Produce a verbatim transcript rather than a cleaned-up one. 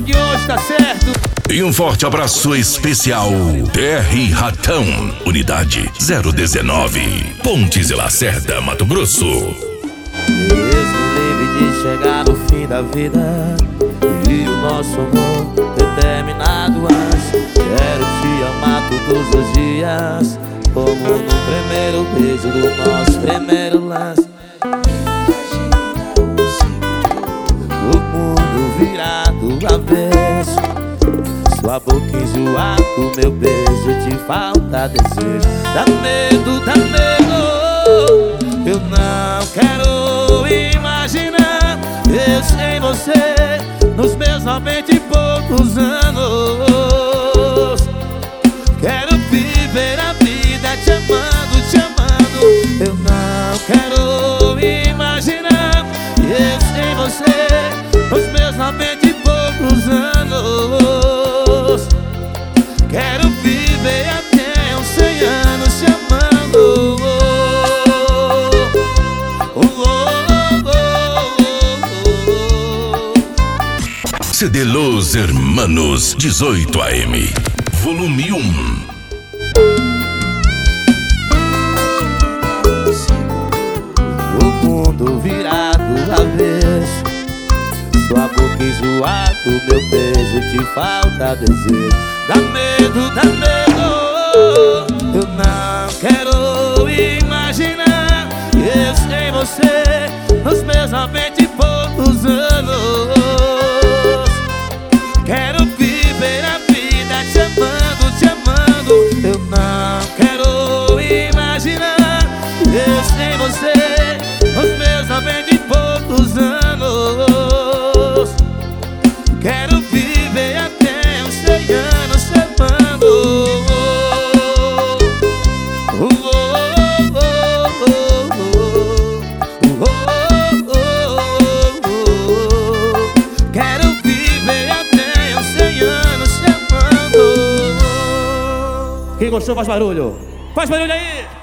que hoje tá certo. E um forte abraço especial T R Ratão, Unidade zero dezenove, Pontes e Lacerda, Mato Grosso. Deus me livre de chegar no fim da vida e o nosso amor determinado antes. Quero te amar todos os dias, como no primeiro beijo do nosso primeiro lance. O mundo virado avesso, sua boca enjoada, o meu beijo te falta desejo. Dá medo, dá medo, eu não quero imaginar eu sem você nos meus noventa e poucos anos. Quero viver a vida te amando, te amando. Eu não quero imaginar eu sem você nos meus noventa e poucos anos. Quero viver até uns cem anos te amando. Oh, oh, oh, oh, oh. C D Los Hermanos dezoito A M, volume um. O mundo virado avesso, sua boca enjoada, o meu beijo te falta desejo. Dá medo, dá medo, eu não quero imaginar eu sem você nos meus noventa e poucos anos. Quero viver a vida te amando, te amando. Eu não quero imaginar eu sem você nos meus noventa e poucos anos. Quero viver até uns cem anos te amando. Oh, oh, oh, oh, oh, oh, oh, oh. Quero viver até uns cem anos te amando. Quem gostou faz barulho. Faz barulho aí.